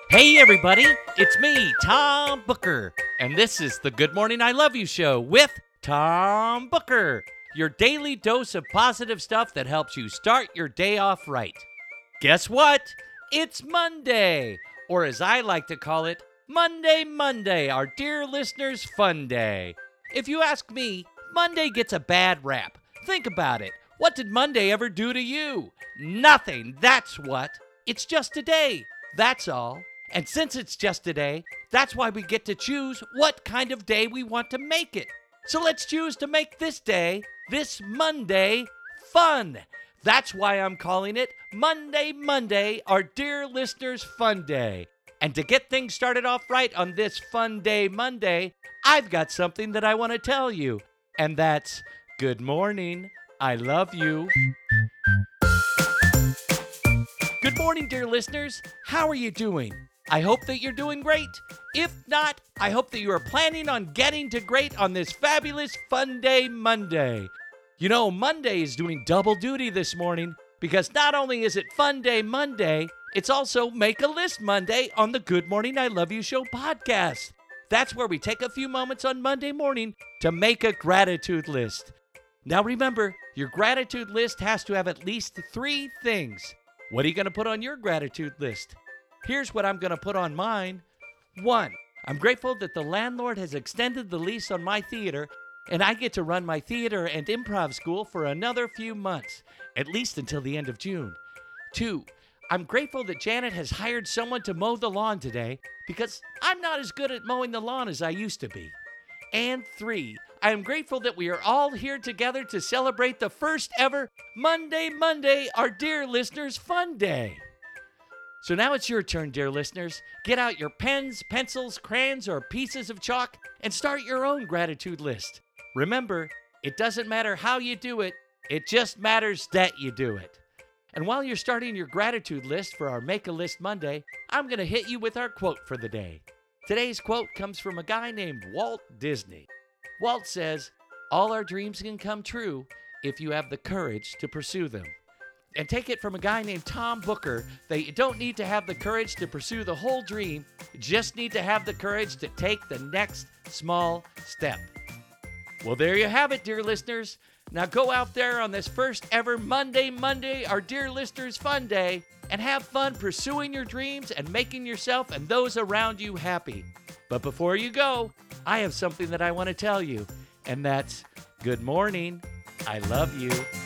Hey everybody, it's me, Tom Booker, and this is the Good Morning I Love You show with Tom Booker, your daily dose of positive stuff that helps you start your day off right. Guess what? It's Monday, or as I like to call it, Monday, our dear listeners' fun day. If you ask me, Monday gets a bad rap. Think about it. What did Monday ever do to you? Nothing, that's what. It's just a day, that's all. And since it's just a day, that's why we get to choose what kind of day we want to make it. So let's choose to make this day, this Monday, fun. That's why I'm calling it Monday, our dear listeners' fun day. And to get things started off right on this fun day Monday, I've got something that I want to tell you. And that's good morning, I love you. Good morning, dear listeners. How are you doing? I hope that you're doing great. If not, I hope that you are planning on getting to great on this fabulous Fun Day Monday. You know, Monday is doing double duty this morning because not only is it Fun Day Monday, it's also Make a List Monday on the Good Morning I Love You show podcast. That's where we take a few moments on Monday morning to make a gratitude list. Now remember, your gratitude list has to have at least 3 things. What are you going to put on your gratitude list? Here's what I'm going to put on mine. 1, I'm grateful that the landlord has extended the lease on my theater, and I get to run my theater and improv school for another few months, at least until the end of June. 2, I'm grateful that Janet has hired someone to mow the lawn today because I'm not as good at mowing the lawn as I used to be. And 3, I am grateful that we are all here together to celebrate the first ever Monday, our dear listeners' fun day. So now it's your turn, dear listeners. Get out your pens, pencils, crayons, or pieces of chalk and start your own gratitude list. Remember, it doesn't matter how you do it, it just matters that you do it. And while you're starting your gratitude list for our Make a List Monday, I'm going to hit you with our quote for the day. Today's quote comes from a guy named Walt Disney. Walt says, "All our dreams can come true if you have the courage to pursue them." And take it from a guy named Tom Booker that you don't need to have the courage to pursue the whole dream, you just need to have the courage to take the next small step. Well, there you have it, dear listeners. Now go out there on this first ever Monday, our dear listeners' fun day, and have fun pursuing your dreams and making yourself and those around you happy. But before you go, I have something that I want to tell you, and that's good morning, I love you.